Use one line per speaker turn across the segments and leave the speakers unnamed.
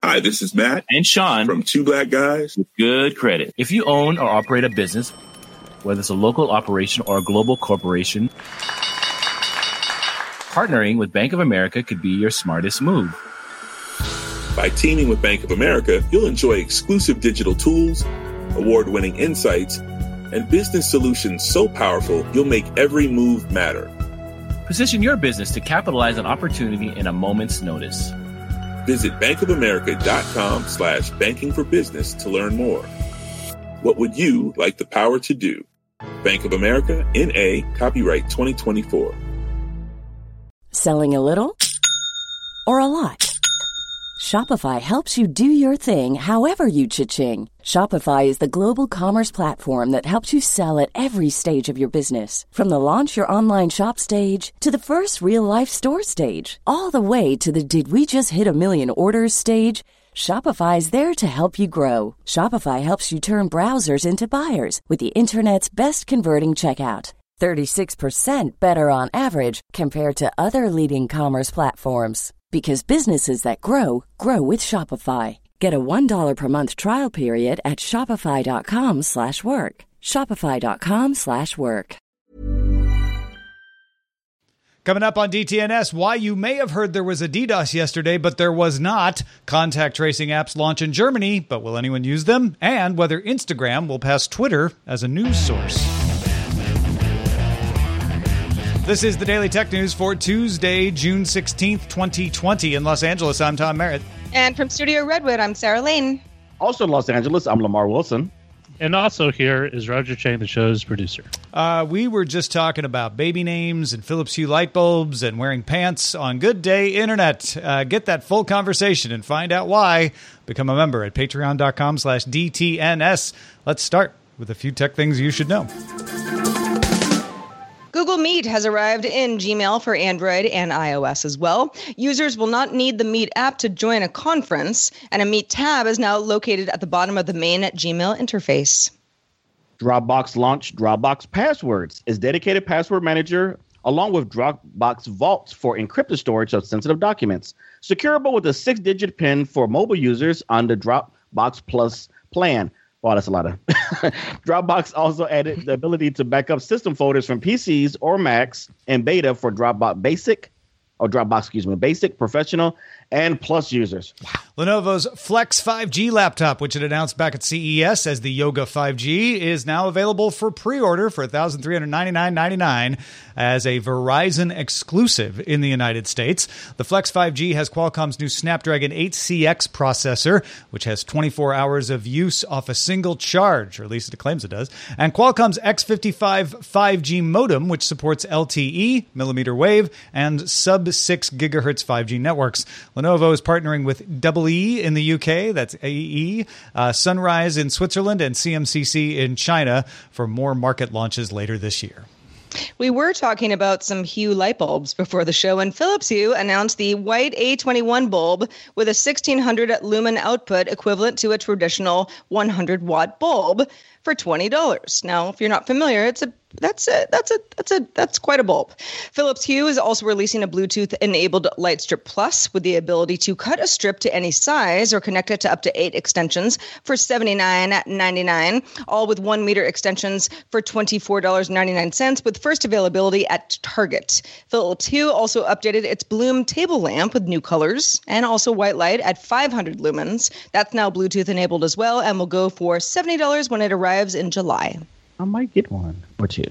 Hi, this is Matt
and Sean
from Two Black Guys
with Good Credit. If you own or operate a business, whether it's a local operation or a global corporation, partnering with Bank of America could be your smartest move.
By teaming with Bank of America, you'll enjoy exclusive digital tools, award-winning insights, and business solutions so powerful you'll make every move matter.
Position your business to capitalize on opportunity in a moment's notice.
Visit bankofamerica.com/banking for business to learn more. What would you like the power to do? Bank of America, N.A., copyright 2024.
Selling a little or a lot? Shopify helps you do your thing however you cha-ching. Shopify is the global commerce platform that helps you sell at every stage of your business. From the launch your online shop stage to the first real-life store stage, all the way to the did we just hit a million orders stage. Shopify is there to help you grow. Shopify helps you turn browsers into buyers with the internet's best converting checkout. 36% better on average compared to other leading commerce platforms. Because businesses that grow, grow with Shopify. Get a $1 per month trial period at shopify.com/work. Shopify.com/work.
Coming up on DTNS, why you may have heard there was a DDoS yesterday, but there was not. Contact tracing apps launch in Germany, but will anyone use them? And whether Instagram will pass Twitter as a news source. This is the Daily Tech News for Tuesday, June 16th, 2020. In Los Angeles, I'm Tom Merritt.
And from Studio Redwood, I'm Sarah Lane.
Also in Los Angeles, I'm Lamar Wilson.
And also here is Roger Chang, the show's producer.
We were just talking about baby names and Philips Hue light bulbs and wearing pants on Good Day Internet. Get that full conversation and find out why. Become a member at patreon.com/DTNS. Let's start with a few tech things you should know.
Google Meet has arrived in Gmail for Android and iOS as well. Users will not need the Meet app to join a conference, and a Meet tab is now located at the bottom of the main Gmail interface.
Dropbox launched Dropbox Passwords, its dedicated password manager, along with Dropbox Vault for encrypted storage of sensitive documents. Securable with a 6-digit PIN for mobile users on the Dropbox Plus plan. Wow, that's a lot of. Dropbox also added the ability to back up system folders from PCs or Macs in beta for Dropbox Basic, Professional, and Plus users.
Lenovo's Flex 5G laptop, which it announced back at CES as the Yoga 5G, is now available for pre-order for $1,399.99 as a Verizon exclusive in the United States. The Flex 5G has Qualcomm's new Snapdragon 8CX processor, which has 24 hours of use off a single charge, or at least it claims it does, and Qualcomm's X55 5G modem, which supports LTE, millimeter wave, and sub-6 gigahertz 5G networks. Lenovo is partnering with EE in the UK, that's AE, Sunrise in Switzerland, and CMCC in China for more market launches later this year.
We were talking about some Hue light bulbs before the show, and Philips Hue announced the white A21 bulb with a 1600 lumen output equivalent to a traditional 100-watt bulb for $20. Now, if you're not familiar, that's quite a bulb. Philips Hue is also releasing a Bluetooth-enabled Light Strip Plus with the ability to cut a strip to any size or connect it to up to 8 extensions for $79.99, all with 1 meter extensions for $24.99 with first availability at Target. Philips Hue also updated its Bloom table lamp with new colors and also white light at 500 lumens. That's now Bluetooth-enabled as well and will go for $70 when it arrives in July.
I might get one or two.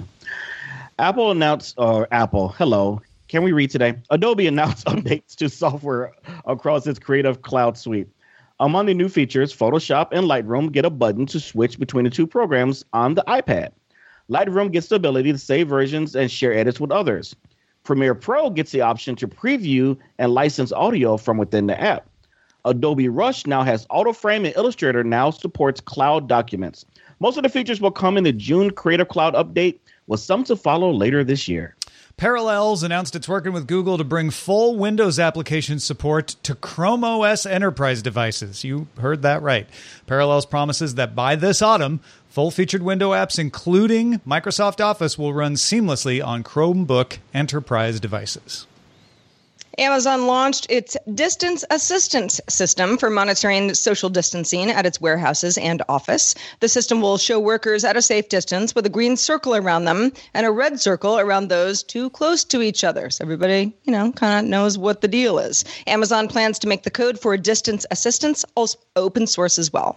Hello. Can we read today? Adobe announced updates to software across its Creative Cloud suite. Among the new features, Photoshop and Lightroom get a button to switch between the two programs on the iPad. Lightroom gets the ability to save versions and share edits with others. Premiere Pro gets the option to preview and license audio from within the app. Adobe Rush now has AutoFrame, and Illustrator now supports cloud documents. Most of the features will come in the June Creative Cloud update, with some to follow later this year.
Parallels announced it's working with Google to bring full Windows application support to Chrome OS Enterprise devices. You heard that right. Parallels promises that by this autumn, full-featured window apps, including Microsoft Office, will run seamlessly on Chromebook Enterprise devices.
Amazon launched its distance assistance system for monitoring social distancing at its warehouses and office. The system will show workers at a safe distance with a green circle around them and a red circle around those too close to each other. So everybody, kind of knows what the deal is. Amazon plans to make the code for distance assistance also open source as well.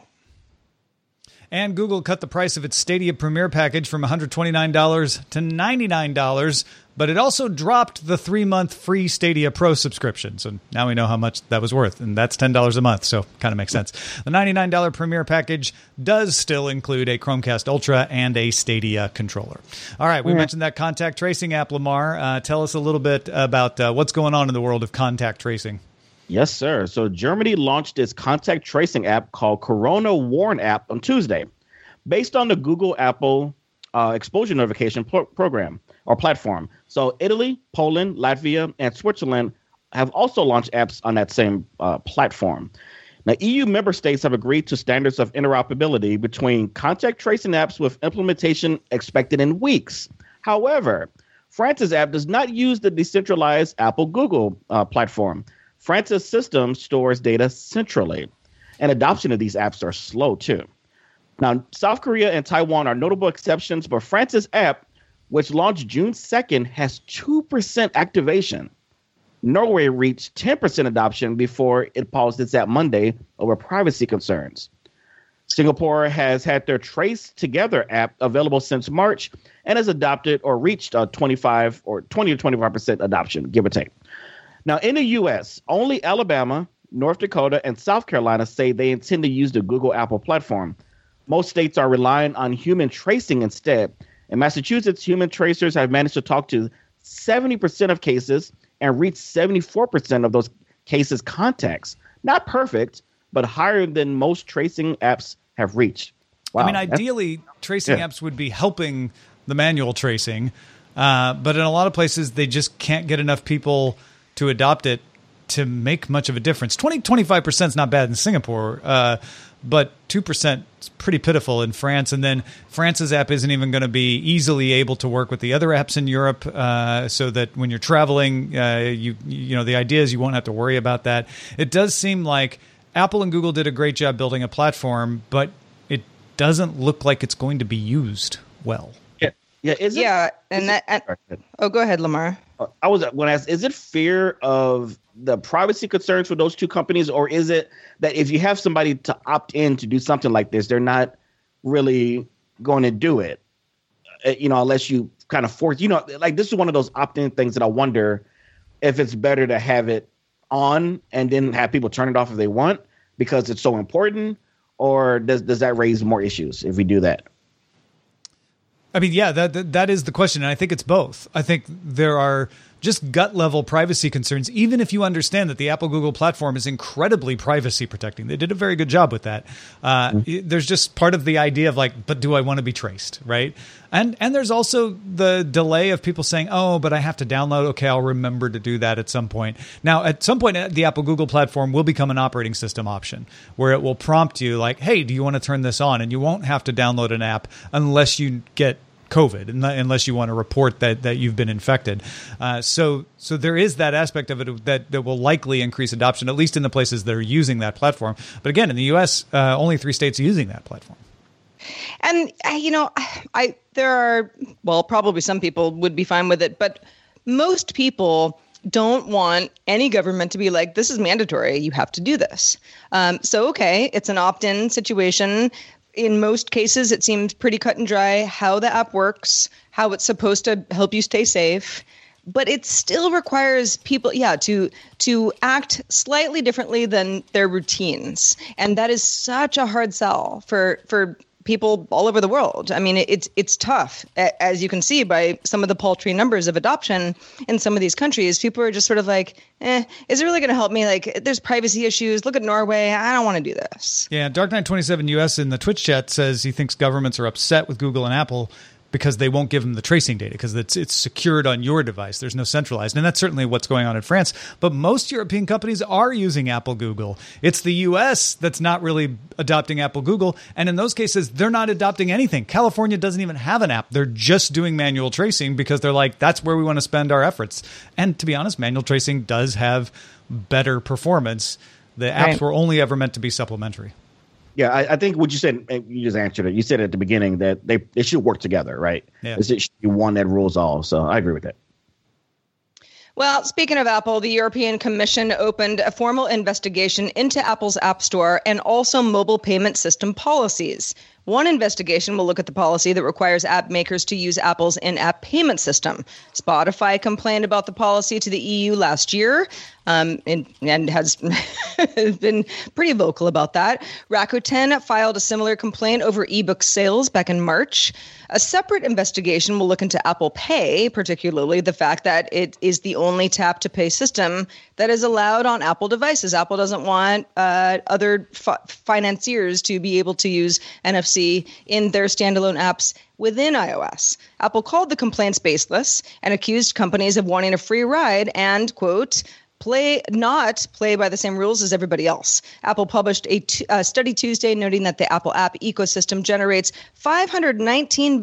And Google cut the price of its Stadia Premier package from $129 to $99, but it also dropped the 3-month free Stadia Pro subscription. So now we know how much that was worth, and that's $10 a month, so kind of makes sense. The $99 Premier package does still include a Chromecast Ultra and a Stadia controller. All right, we mentioned that contact tracing app, Lamar. Tell us a little bit about what's going on in the world of contact tracing.
Yes, sir. So Germany launched its contact tracing app called Corona Warn app on Tuesday, based on the Google Apple exposure notification program or platform. So Italy, Poland, Latvia, and Switzerland have also launched apps on that same platform. Now, EU member states have agreed to standards of interoperability between contact tracing apps with implementation expected in weeks. However, France's app does not use the decentralized Apple Google platform. France's system stores data centrally, and adoption of these apps are slow, too. Now, South Korea and Taiwan are notable exceptions, but France's app, which launched June 2nd, has 2% activation. Norway reached 10% adoption before it paused its app Monday over privacy concerns. Singapore has had their Trace Together app available since March and has adopted or reached a 20 to 25% adoption, give or take. Now, in the U.S., only Alabama, North Dakota, and South Carolina say they intend to use the Google Apple platform. Most states are relying on human tracing instead. In Massachusetts, human tracers have managed to talk to 70% of cases and reach 74% of those cases' contacts. Not perfect, but higher than most tracing apps have reached. Wow.
I mean, ideally, tracing apps would be helping the manual tracing, but in a lot of places, they just can't get enough people to adopt it to make much of a difference. 25% is not bad in Singapore, but 2% is pretty pitiful in France. And then France's app isn't even going to be easily able to work with the other apps in Europe, so that when you're traveling, the idea is you won't have to worry about that. It does seem like Apple and Google did a great job building a platform, but it doesn't look like it's going to be used well.
Yeah.
Go ahead, Lamar.
I was going to ask, is it fear of the privacy concerns for those two companies, or is it that if you have somebody to opt in to do something like this, they're not really going to do it, unless you kind of force, like this is one of those opt-in things that I wonder if it's better to have it on and then have people turn it off if they want because it's so important, or does that raise more issues if we do that?
I mean, yeah, that is the question. And I think it's both. I think there are just gut level privacy concerns, even if you understand that the Apple Google platform is incredibly privacy protecting. They did a very good job with that. There's just part of the idea of like, but do I want to be traced? Right. And there's also the delay of people saying, oh, but I have to download. Okay, I'll remember to do that at some point. Now, at some point, the Apple Google platform will become an operating system option where it will prompt you like, hey, do you want to turn this on? And you won't have to download an app unless you get COVID, unless you want to report that you've been infected. So there is that aspect of it that will likely increase adoption, at least in the places that are using that platform. But again, in the U.S., only 3 states are using that platform.
And, there are, probably some people would be fine with it, but most people don't want any government to be like, this is mandatory. You have to do this. Okay, it's an opt-in situation. In most cases, it seems pretty cut and dry how the app works, how it's supposed to help you stay safe. But it still requires people, to act slightly differently than their routines. And that is such a hard sell for people all over the world. I mean, it's tough, as you can see by some of the paltry numbers of adoption in some of these countries. People are just sort of like, is it really going to help me? Like, there's privacy issues. Look at Norway. I don't want to do this.
Yeah, Dark Knight 27 US in the Twitch chat says he thinks governments are upset with Google and Apple because they won't give them the tracing data because it's secured on your device. There's no centralized. And that's certainly what's going on in France. But most European companies are using Apple Google. It's the US that's not really adopting Apple Google. And in those cases, they're not adopting anything. California doesn't even have an app. They're just doing manual tracing because they're like, that's where we want to spend our efforts. And to be honest, manual tracing does have better performance. The apps were only ever meant to be supplementary.
Yeah, I think what you said, you just answered it. You said at the beginning that they should work together, right?
Yeah.
It should be one that rules all. So I agree with that.
Well, speaking of Apple, the European Commission opened a formal investigation into Apple's App Store and also mobile payment system policies. One investigation will look at the policy that requires app makers to use Apple's in-app payment system. Spotify complained about the policy to the EU last year and has been pretty vocal about that. Rakuten filed a similar complaint over ebook sales back in March. A separate investigation will look into Apple Pay, particularly the fact that it is the only tap-to-pay system that is allowed on Apple devices. Apple doesn't want other financiers to be able to use NFC in their standalone apps within iOS. Apple called the complaints baseless and accused companies of wanting a free ride and, quote, play by the same rules as everybody else. Apple published a study Tuesday noting that the Apple app ecosystem generates $519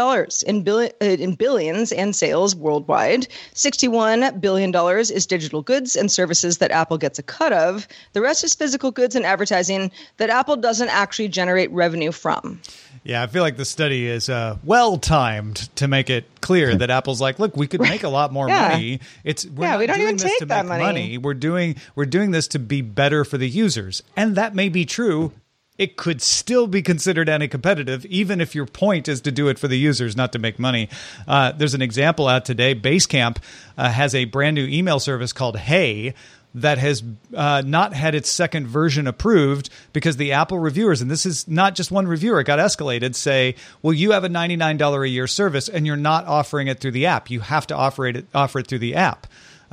billion in billions and sales worldwide. $61 billion is digital goods and services that Apple gets a cut of. The rest is physical goods and advertising that Apple doesn't actually generate revenue from.
Yeah, I feel like the study is well-timed to make it clear that Apple's like, look, we could make a lot more money.
We don't even take that money.
We're doing this to be better for the users. And that may be true. It could still be considered anti-competitive, even if your point is to do it for the users, not to make money. There's an example out today. Basecamp has a brand new email service called Hey that has not had its second version approved because the Apple reviewers, and this is not just one reviewer, it got escalated, say, well, you have a $99 a year service and you're not offering it through the app. You have to offer it through the app.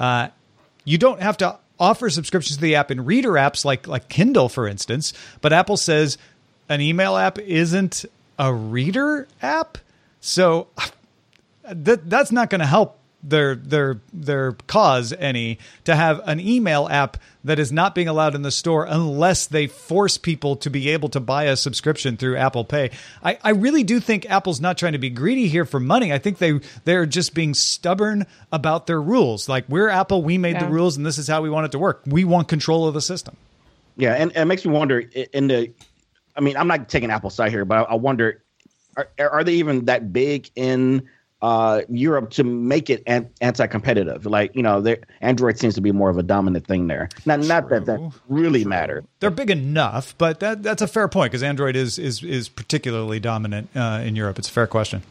You don't have to offer subscriptions to the app in reader apps like Kindle, for instance, but Apple says an email app isn't a reader app. So that's not going to help their cause any to have an email app that is not being allowed in the store unless they force people to be able to buy a subscription through Apple Pay. I really do think Apple's not trying to be greedy here for money. I think they're just being stubborn about their rules. Like, we're Apple, we made the rules, and this is how we want it to work. We want control of the system.
Yeah, and it makes me wonder, I'm not taking Apple's side here, but I wonder, are they even that big in Europe to make it anti-competitive? Like, Android seems to be more of a dominant thing there. Not that really matter.
They're big enough, but that's a fair point because Android is particularly dominant in Europe. It's a fair question.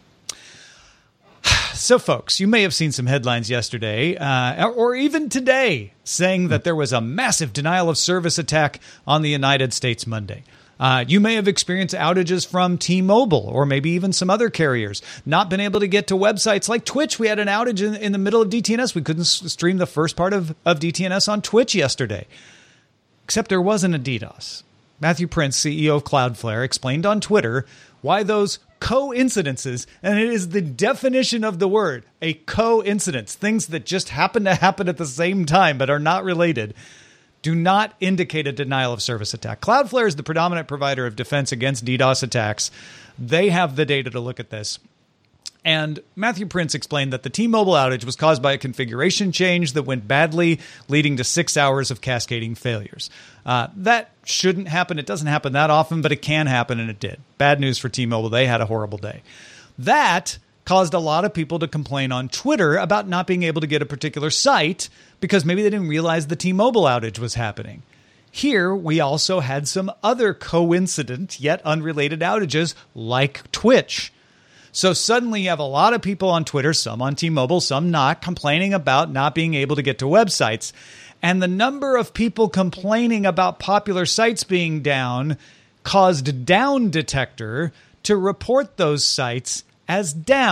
So, folks, you may have seen some headlines yesterday or even today saying that there was a massive denial of service attack on the United States Monday. You may have experienced outages from T-Mobile or maybe even some other carriers, not been able to get to websites like Twitch. We had an outage in the middle of DTNS. We couldn't stream the first part of DTNS on Twitch yesterday, except there wasn't a DDoS. Matthew Prince, CEO of Cloudflare, explained on Twitter why those coincidences, and it is the definition of the word, a coincidence, things that just happen to happen at the same time but are not related, do not indicate a denial of service attack. Cloudflare is the predominant provider of defense against DDoS attacks. They have the data to look at this. And Matthew Prince explained that the T-Mobile outage was caused by a configuration change that went badly, leading to 6 hours of cascading failures. That shouldn't happen. It doesn't happen that often, but it can happen, and it did. Bad news for T-Mobile. They had a horrible day. That caused a lot of people to complain on Twitter about not being able to get a particular site because maybe they didn't realize the T-Mobile outage was happening. Here, we also had some other coincident yet unrelated outages like Twitch. So suddenly you have a lot of people on Twitter, some on T-Mobile, some not, complaining about not being able to get to websites. And the number of people complaining about popular sites being down caused Down Detector to report those sites as down.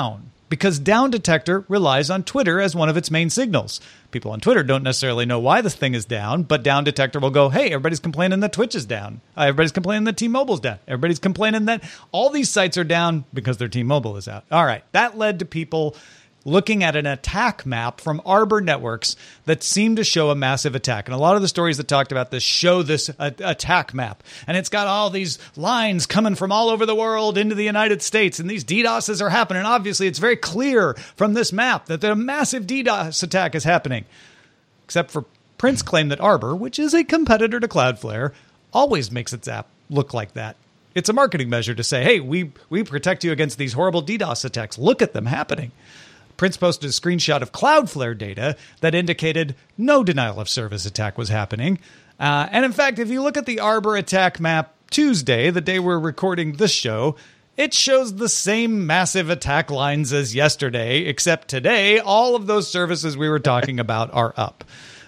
because Down Detector relies on Twitter as one of its main signals. People on Twitter don't necessarily know why this thing is down, but Down Detector will go, hey, everybody's complaining that Twitch is down. Everybody's complaining that T-Mobile's down. Everybody's complaining that all these sites are down because their T-Mobile is out. All right, that led to people looking at an attack map from Arbor Networks that seemed to show a massive attack. And a lot of the stories that talked about this show this attack map. And it's got all these lines coming from all over the world into the United States. And these DDoSs are happening. Obviously, it's very clear from this map that a massive DDoS attack is happening. Except for Prince claimed that Arbor, which is a competitor to Cloudflare, always makes its app look like that. It's a marketing measure to say, hey, we protect you against these horrible DDoS attacks. Look at them happening. Prince posted a screenshot of Cloudflare data that indicated no denial of service attack was happening. And in fact, if you look at the Arbor attack map Tuesday, the day we're recording this show, it shows the same massive attack lines as yesterday, except today, all of those services we were talking about are up.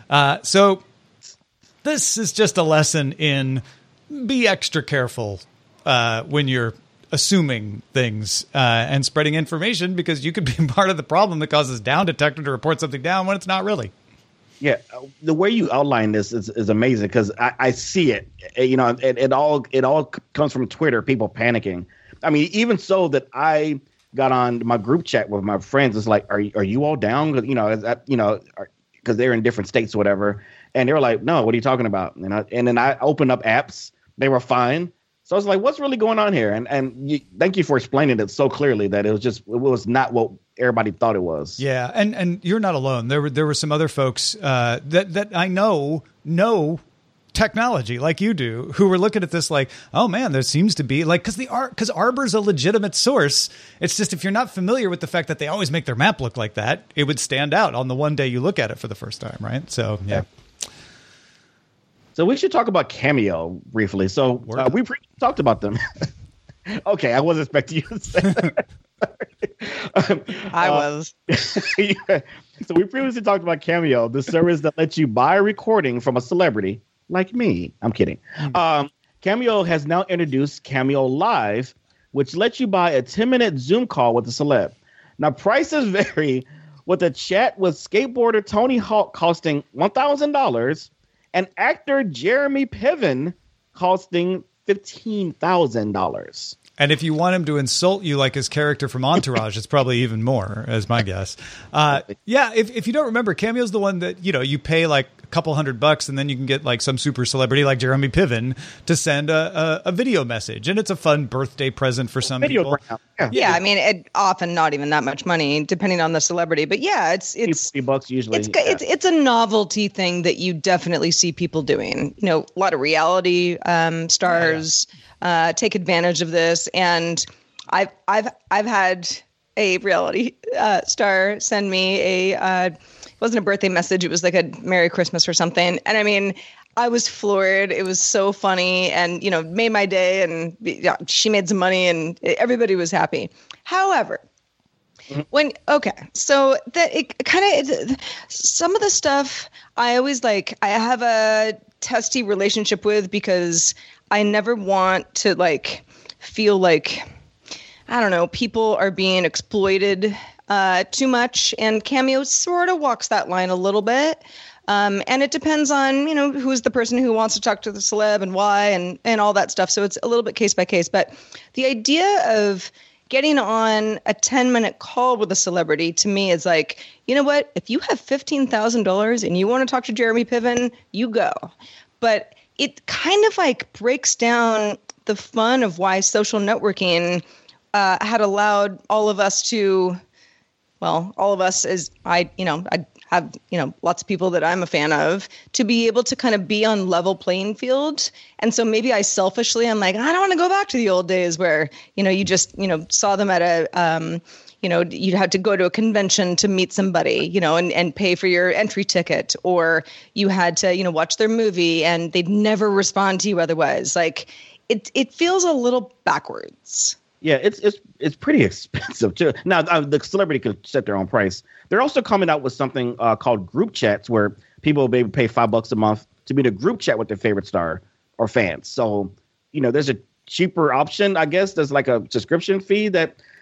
So this is just a lesson in be extra careful when you're assuming things and spreading information, because you could be part of the problem that causes Down Detector to report something down when it's not really.
Yeah, the way you outline this is amazing, because I see it. You know, it all comes from Twitter, people panicking. I mean, even so that I got on my group chat with my friends. It's like, are you all down? You know, because they're in different states or whatever. And they were like, no, what are you talking about? And then I opened up apps. They were fine. So I was like, what's really going on here? And thank you for explaining it so clearly that it was not what everybody thought it was.
Yeah. And you're not alone. There were some other folks that I know technology like you do, who were looking at this like, oh man, there seems to be like, because Arbor's a legitimate source. It's just, if you're not familiar with the fact that they always make their map look like that, it would stand out on the one day you look at it for the first time. Right. So, yeah.
So we should talk about Cameo briefly. So we talked about them. Okay, I wasn't expecting you to say that.
I was.
Yeah. So we previously talked about Cameo, the service that lets you buy a recording from a celebrity like me. I'm kidding. Cameo has now introduced Cameo Live, which lets you buy a 10-minute Zoom call with a celeb. Now, prices vary, with a chat with skateboarder Tony Hawk costing $1,000 and actor Jeremy Piven costing $15,000.
And if you want him to insult you like his character from Entourage, it's probably even more, as my guess. Yeah, if you don't remember, Cameo's the one that, you pay like a couple $100 and then you can get like some super celebrity like Jeremy Piven to send a video message. And it's a fun birthday present for some people.
Yeah, I mean, it often not even that much money, depending on the celebrity. But yeah, it's
$50 usually.
It's a novelty thing that you definitely see people doing. A lot of reality stars take advantage of this, and I've had a reality star send me it wasn't a birthday message, it was like a Merry Christmas or something, and I mean, I was floored. It was so funny, and made my day, and she made some money, and everybody was happy. However, so that it kind of some of the stuff I always I have a testy relationship with, because I never want to feel like, I don't know, people are being exploited too much, and Cameo sort of walks that line a little bit. And it depends on, who's the person who wants to talk to the celeb and why and all that stuff. So it's a little bit case by case. But the idea of getting on a 10-minute call with a celebrity, to me, is like, you know what? If you have $15,000 and you want to talk to Jeremy Piven, you go. But it kind of breaks down the fun of why social networking had allowed all of us to, all of us, as I have, lots of people that I'm a fan of, to be able to kind of be on level playing field. And so maybe I selfishly, I'm like, I don't want to go back to the old days where, you just, saw them at a, you had to go to a convention to meet somebody, and pay for your entry ticket, or you had to, watch their movie and they'd never respond to you otherwise. It feels a little backwards.
Yeah, it's pretty expensive too. Now, the celebrity could set their own price. They're also coming out with something called group chats, where people will be able to pay $5 a month to be in a group chat with their favorite star or fans. So, there's a cheaper option, I guess. There's like a subscription fee that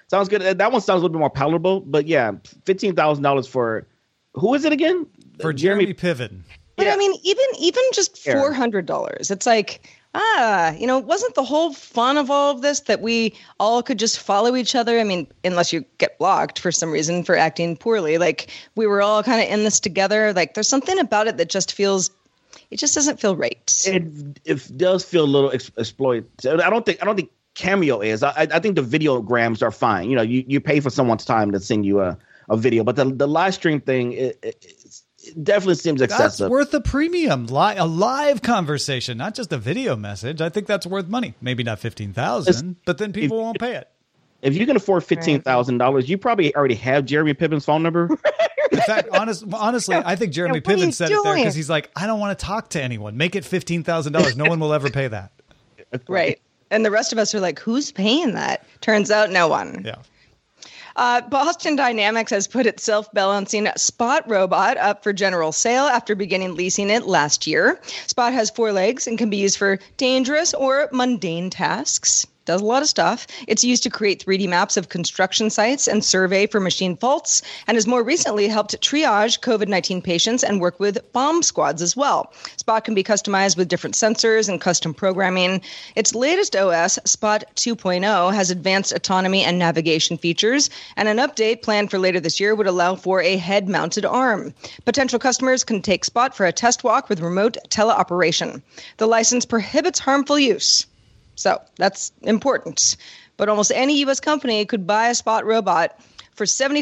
Sounds good. That one sounds a little bit more palatable. But yeah, $15,000 for who is it again?
For Jeremy Piven.
But I mean, even just $400, it's like, wasn't the whole fun of all of this that we all could just follow each other? I mean, unless you get blocked for some reason for acting poorly. Like, we were all kind of in this together. Like, there's something about it that just feels, it just doesn't feel right.
It does feel a little exploited. I don't think Cameo is. I think the videograms are fine. You pay for someone's time to send you a video, but the live stream thing, it definitely seems excessive.
That's worth a premium, a live conversation, not just a video message. I think that's worth money. Maybe not $15,000, but then people won't pay it.
If you can afford $15,000, you probably already have Jeremy Piven's phone number.
In fact, honestly, I think Jeremy Piven said it there because he's like, I don't want to talk to anyone. Make it $15,000. No one will ever pay that.
Right. And the rest of us are like, who's paying that? Turns out no one.
Yeah.
Boston Dynamics has put its self-balancing Spot robot up for general sale after beginning leasing it last year. Spot has 4 legs and can be used for dangerous or mundane tasks. Does a lot of stuff. It's used to create 3D maps of construction sites and survey for machine faults, and has more recently helped triage COVID-19 patients and work with bomb squads as well. Spot can be customized with different sensors and custom programming. Its latest OS, Spot 2.0, has advanced autonomy and navigation features, and an update planned for later this year would allow for a head-mounted arm. Potential customers can take Spot for a test walk with remote teleoperation. The license prohibits harmful use. So that's important. But almost any U.S. company could buy a Spot robot for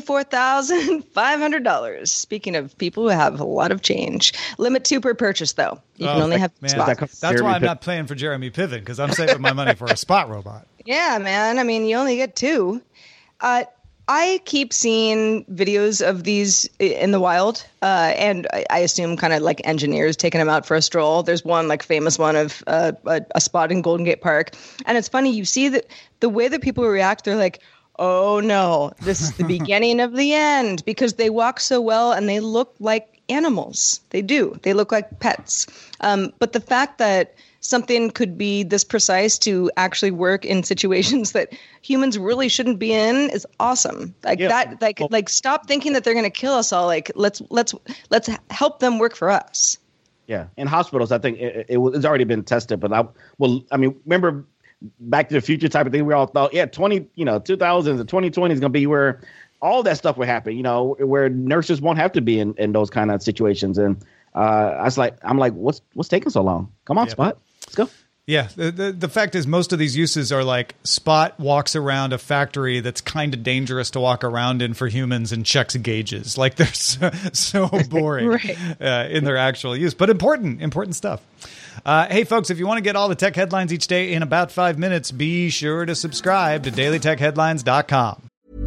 $74,500. Speaking of people who have a lot of change. Limit 2 per purchase, though. You can only have Spot.
That's why I'm not paying for Jeremy Piven, because I'm saving my money for a Spot robot.
Yeah, man. I mean, you only get 2. I keep seeing videos of these in the wild, and I assume kind of like engineers taking them out for a stroll. There's one like famous one of a spot in Golden Gate Park. And it's funny, you see that the way that people react, they're like, oh no, this is the beginning of the end, because they walk so well and they look like animals. They do. They look like pets. But the fact that something could be this precise to actually work in situations that humans really shouldn't be in is awesome. Like stop thinking that they're going to kill us all. Like let's help them work for us.
Yeah. In hospitals, I think it's already been tested, but remember Back to the Future type of thing. We all thought, 2000s and 2020 is going to be where all that stuff would happen, where nurses won't have to be in those kind of situations. And I'm like, what's taking so long? Come on, Spot. Let's go.
Yeah. The fact is, most of these uses are like Spot walks around a factory that's kind of dangerous to walk around in for humans and checks gauges. Like they're so boring
right.
In their actual use, but important stuff. Hey, folks, if you want to get all the tech headlines each day in about 5 minutes, be sure to subscribe to dailytechheadlines.com.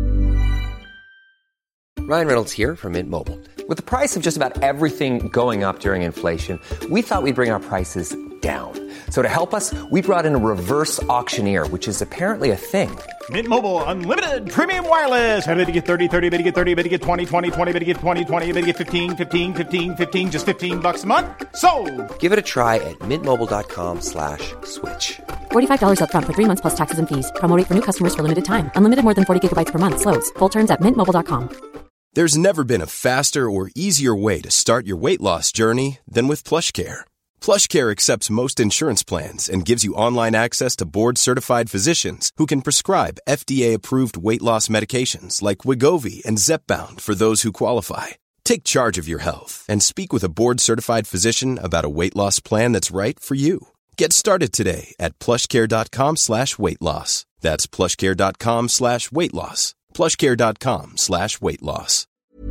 Ryan Reynolds here from Mint Mobile. With the price of just about everything going up during inflation, we thought we'd bring our prices down. So to help us, we brought in a reverse auctioneer, which is apparently a thing.
Mint Mobile Unlimited Premium Wireless. How to get 30, 30, bit to get 30, bit to get 20, 20, 20, bit to get 20, 20, bit to get 15, 15, 15, 15, just $15 a month? Sold!
Give it a try at mintmobile.com/switch.
$45 up front for 3 months plus taxes and fees. Promo rate for new customers for limited time. Unlimited more than 40 gigabytes per month. Slows full terms at mintmobile.com.
There's never been a faster or easier way to start your weight loss journey than with PlushCare. PlushCare accepts most insurance plans and gives you online access to board-certified physicians who can prescribe FDA-approved weight loss medications like Wegovy and Zepbound for those who qualify. Take charge of your health and speak with a board-certified physician about a weight loss plan that's right for you. Get started today at plushcare.com/weight loss. That's plushcare.com/weight loss. plushcare.com/weight loss.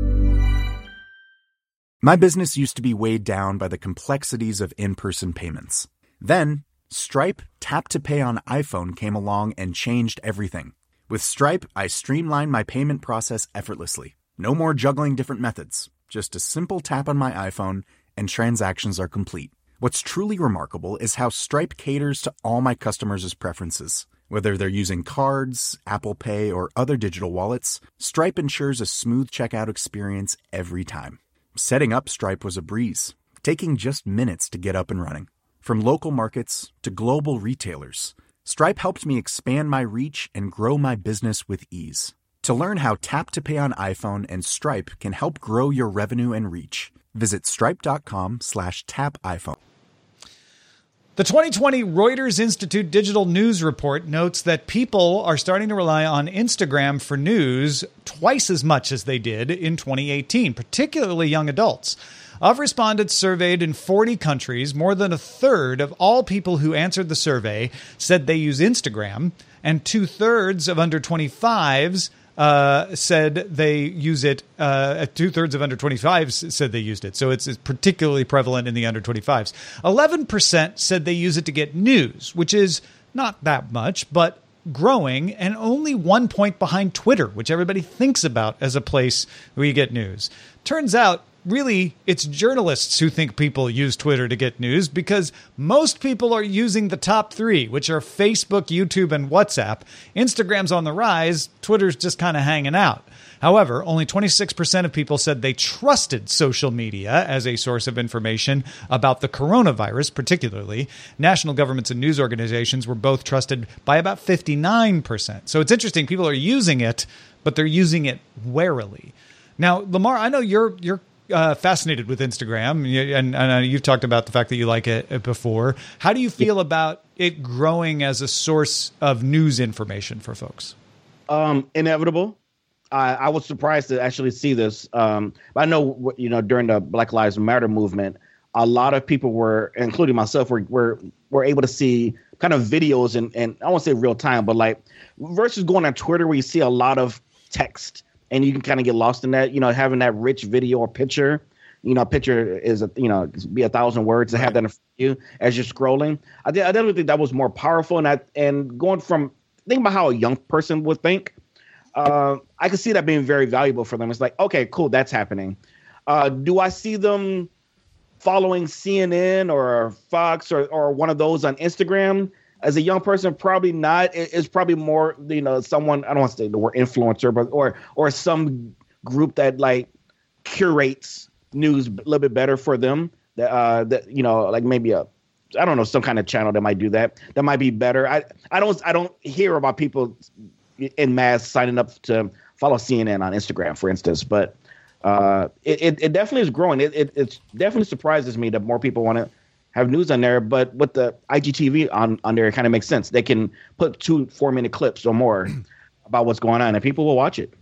My business used to be weighed down by the complexities of in-person payments. Then, Stripe Tap to Pay on iPhone came along and changed everything. With Stripe, I streamlined my payment process effortlessly. No more juggling different methods. Just a simple tap on my iPhone and transactions are complete. What's truly remarkable is how Stripe caters to all my customers' preferences. Whether they're using cards, Apple Pay, or other digital wallets, Stripe ensures a smooth checkout experience every time. Setting up Stripe was a breeze, taking just minutes to get up and running. From local markets to global retailers, Stripe helped me expand my reach and grow my business with ease. To learn how Tap to Pay on iPhone and Stripe can help grow your revenue and reach, visit stripe.com/tapiphone.
The 2020 Reuters Institute Digital News Report notes that people are starting to rely on Instagram for news twice as much as they did in 2018, particularly young adults. Of respondents surveyed in 40 countries, more than a third of all people who answered the survey said they use Instagram, and 2/3 of under 25s said they use it. 2/3 of under 25s said they used it. So it's particularly prevalent in the under 25s. 11% said they use it to get news, which is not that much, but growing, and only 1 point behind Twitter, which everybody thinks about as a place where you get news. Turns out, really, it's journalists who think people use Twitter to get news, because most people are using the top three, which are Facebook, YouTube, and WhatsApp. Instagram's on the rise. Twitter's just kind of hanging out. However, only 26% of people said they trusted social media as a source of information about the coronavirus, particularly. National governments and news organizations were both trusted by about 59%. So it's interesting. People are using it, but they're using it warily. Now, Lamar, I know you're fascinated with Instagram, and you've talked about the fact that you like it before. How do you feel about it growing as a source of news information for folks?
Inevitable. I was surprised to actually see this. I know, during the Black Lives Matter movement, a lot of people were, including myself, were able to see kind of videos and I won't say real time, but like versus going on Twitter where you see a lot of text. And you can kind of get lost in that, having that rich video or picture. A picture is, be 1,000 words to have that in front of you as you're scrolling. I definitely think that was more powerful. And going from thinking about how a young person would think, I could see that being very valuable for them. It's like, okay, cool, that's happening. Do I see them following CNN or Fox or one of those on Instagram? As a young person, probably not. It's probably more, someone, I don't want to say the word influencer, but or some group that like curates news a little bit better for them. That like maybe some kind of channel that might do that. That might be better. I don't hear about people in mass signing up to follow CNN on Instagram, for instance. But it definitely is growing. It definitely surprises me that more people want to have news on there, but with the IGTV on there, it kind of makes sense. They can put 2 4-minute clips or more about what's going on, and people will watch it.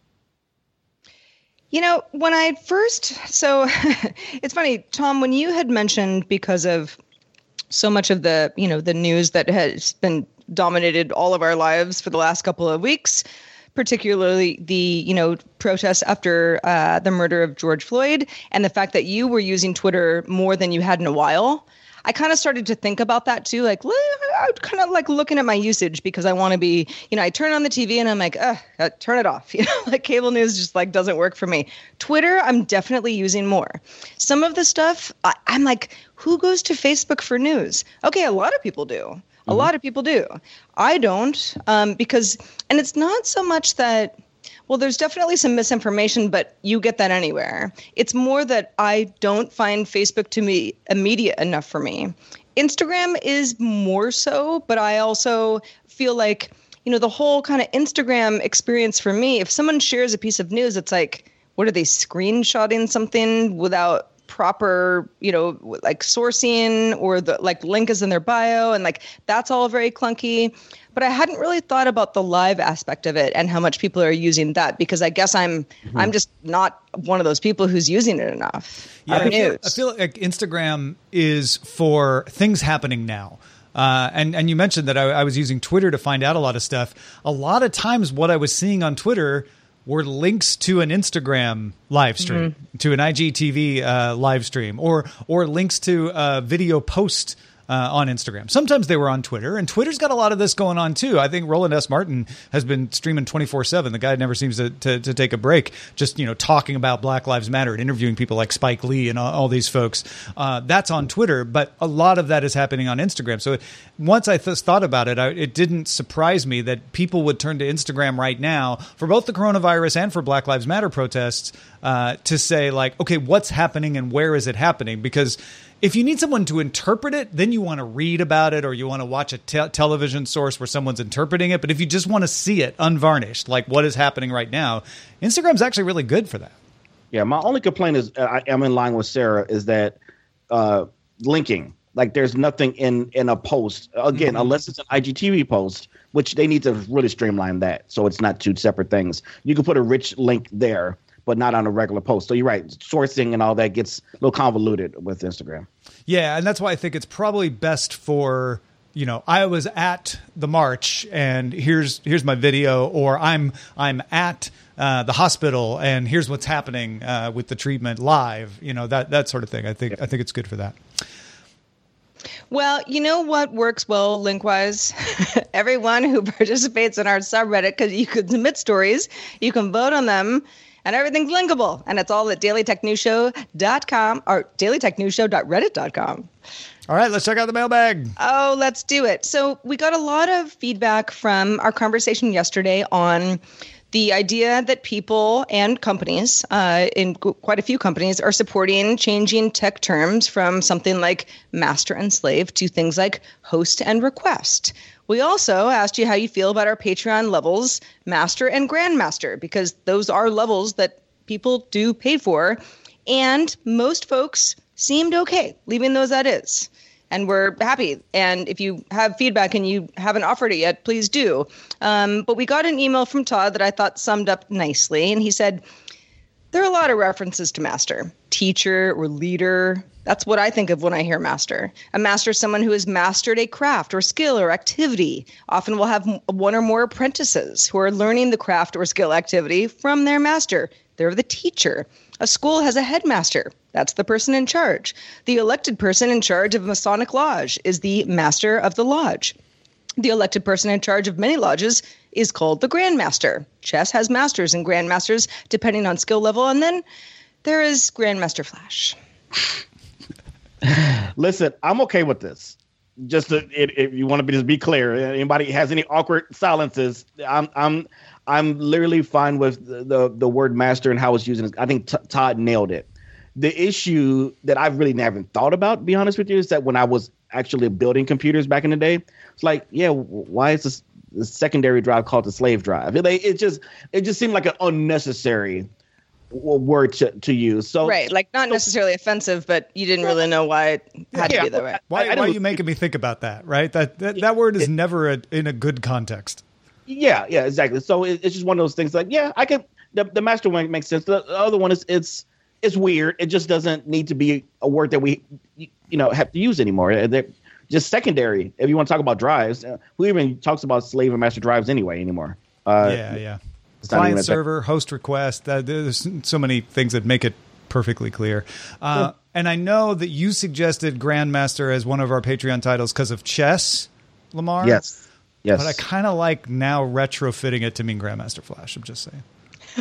When I first, so it's funny, Tom, when you had mentioned, because of so much of the, the news that has been dominated all of our lives for the last couple of weeks, particularly the, protests after the murder of George Floyd, and the fact that you were using Twitter more than you had in a while, I kind of started to think about that too. Like, I kind of like looking at my usage, because I want to be, I turn on the TV and I'm like, turn it off. Like cable news just like doesn't work for me. Twitter, I'm definitely using more. Some of the stuff, I'm like, who goes to Facebook for news? Okay, a lot of people do. A lot of people do. I don't, because, and it's not so much that, well, there's definitely some misinformation, but you get that anywhere. It's more that I don't find Facebook to be immediate enough for me. Instagram is more so, but I also feel like, the whole kind of Instagram experience for me, if someone shares a piece of news, it's like, what are they screenshotting something without proper, like sourcing, or the like link is in their bio, and like that's all very clunky. But I hadn't really thought about the live aspect of it and how much people are using that, because I guess I'm just not one of those people who's using it enough.
Yeah, I feel like Instagram is for things happening now. And you mentioned that I was using Twitter to find out a lot of stuff. A lot of times what I was seeing on Twitter were links to an Instagram live stream, to an IGTV live stream, or links to a video post on Instagram. Sometimes they were on Twitter, and Twitter's got a lot of this going on too. I think Roland S. Martin has been streaming 24/7. The guy never seems to take a break, just talking about Black Lives Matter and interviewing people like Spike Lee and all these folks. That's on Twitter, but a lot of that is happening on Instagram. So once I thought about it, it didn't surprise me that people would turn to Instagram right now for both the coronavirus and for Black Lives Matter protests to say, like, okay, what's happening and where is it happening? Because If you need someone to interpret it, then you want to read about it or you want to watch a television source where someone's interpreting it. But if you just want to see it unvarnished, like what is happening right now, Instagram's actually really good for that.
Yeah, my only complaint is I am in line with Sarah is that linking. Like there's nothing in a post, again, unless it's an IGTV post, which they need to really streamline that so it's not two separate things. You can put a rich link there, but not on a regular post. So you're right. Sourcing and all that gets a little convoluted with Instagram. Yeah,
and that's why I think it's probably best for, I was at the march and here's my video, or I'm at the hospital and here's what's happening with the treatment live. That sort of thing. I think it's good for that.
Well, you know what works well link-wise? Everyone who participates in our subreddit, because you can submit stories, you can vote on them, and everything's linkable. And it's all at dailytechnewsshow.com or dailytechnewsshow.reddit.com.
All right, let's check out the mailbag.
Oh, let's do it. So we got a lot of feedback from our conversation yesterday on the idea that people and companies, in quite a few companies, are supporting changing tech terms from something like master and slave to things like host and request. We also asked you how you feel about our Patreon levels, master and grandmaster, because those are levels that people do pay for. And most folks seemed okay leaving those as is. And we're happy. And if you have feedback and you haven't offered it yet, please do. But we got an email from Todd that I thought summed up nicely. And he said, there are a lot of references to master, teacher or leader. That's what I think of when I hear master. A master is someone who has mastered a craft or skill or activity. Often will have one or more apprentices who are learning the craft or skill activity from their master. They're the teacher. A school has a headmaster. That's the person in charge. The elected person in charge of a Masonic lodge is the master of the lodge. The elected person in charge of many lodges is called the grandmaster. Chess has masters and grandmasters depending on skill level. And then there is Grandmaster Flash.
Listen, I'm okay with this. Just if you want to just be clear, anybody has any awkward silences, I'm literally fine with the word master and how it's used. I think Todd nailed it. The issue that I really haven't thought about, to be honest with you, is that when I was actually building computers back in the day, it's like, why is the secondary drive called the slave drive? It just seemed like an unnecessary word to use. So
right, like not necessarily offensive, but you didn't really know why it had to be that way.
Why are you making me think about that? Right, that word is never in a good context.
Yeah, exactly. So it's just one of those things. Like, I can. The master one makes sense. The other one is it's weird. It just doesn't need to be a word that we have to use anymore. They're just secondary. If you want to talk about drives, who even talks about slave and master drives anymore?
Yeah. Client server, host request. There's so many things that make it perfectly clear. And I know that you suggested Grandmaster as one of our Patreon titles because of chess, Lamar.
Yes.
But I kind of like now retrofitting it to mean Grandmaster Flash. I'm just saying.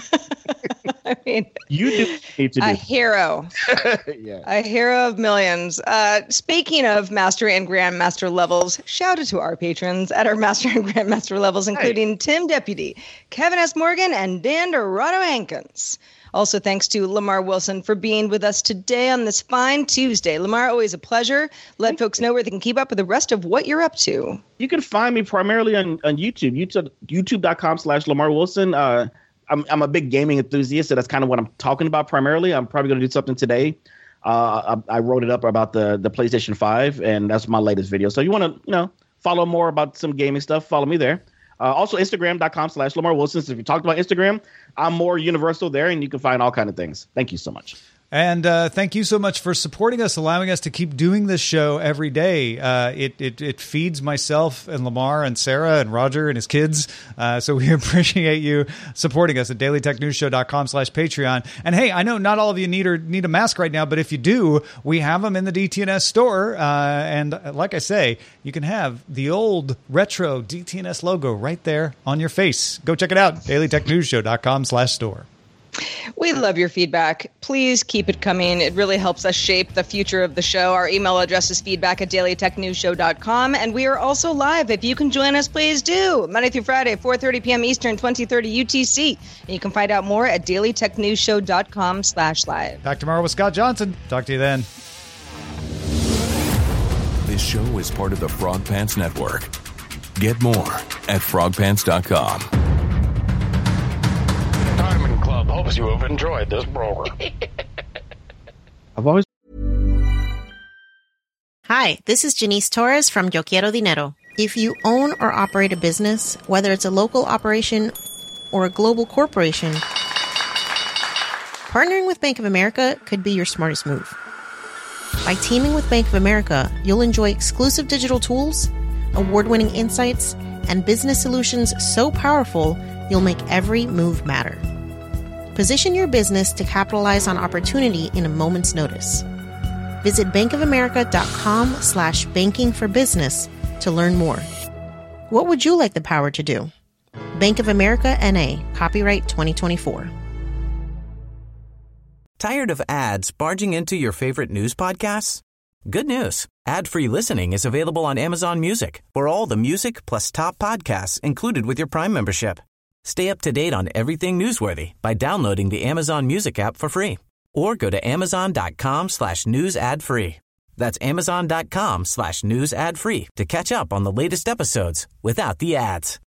I mean,
you do need to
a hero. A hero of millions. Speaking of master and grandmaster levels, shout out to our patrons at our master and grandmaster levels, including Tim Deputy, Kevin S. Morgan, and Dan Dorado Hankins. Also, thanks to Lamar Wilson for being with us today on this fine Tuesday. Lamar, always a pleasure. Let folks know where they can keep up with the rest of what you're up to.
You can find me primarily on YouTube, youtube.com/Lamar Wilson. I'm a big gaming enthusiast, so that's kind of what I'm talking about primarily. I'm probably going to do something today. I wrote it up about the PlayStation 5, and that's my latest video. So you want to, follow more about some gaming stuff, follow me there. Also, Instagram.com/Lamar Wilson. So if you talked about Instagram, I'm more universal there, and you can find all kinds of things. Thank you so much.
And thank you so much for supporting us, allowing us to keep doing this show every day. It feeds myself and Lamar and Sarah and Roger and his kids. So we appreciate you supporting us at dailytechnewsshow.com/Patreon. And hey, I know not all of you need a mask right now, but if you do, we have them in the DTNS store. And like I say, you can have the old retro DTNS logo right there on your face. Go check it out, dailytechnewsshow.com/store.
We love your feedback. Please keep it coming. It really helps us shape the future of the show. Our email address is feedback@dailytechnewsshow.com. And we are also live. If you can join us, please do. Monday through Friday, 4:30 p.m. Eastern, 2030 UTC. And you can find out more at dailytechnewsshow.com/live.
Back tomorrow with Scott Johnson. Talk to you then.
This show is part of the Frog Pants Network. Get more at frogpants.com.
Diamond Club hopes you have enjoyed this program.
I've always.
Hi, this is Janice Torres from Yo Quiero Dinero. If you own or operate a business, whether it's a local operation or a global corporation, partnering with Bank of America could be your smartest move. By teaming with Bank of America, you'll enjoy exclusive digital tools, award-winning insights, and business solutions so powerful, you'll make every move matter. Position your business to capitalize on opportunity in a moment's notice. Visit bankofamerica.com/banking for business to learn more. What would you like the power to do? Bank of America N.A., copyright 2024.
Tired of ads barging into your favorite news podcasts? Good news. Ad-free listening is available on Amazon Music for all the music plus top podcasts included with your Prime membership. Stay up to date on everything newsworthy by downloading the Amazon Music app for free or go to amazon.com/news ad free. That's amazon.com/news ad free to catch up on the latest episodes without the ads.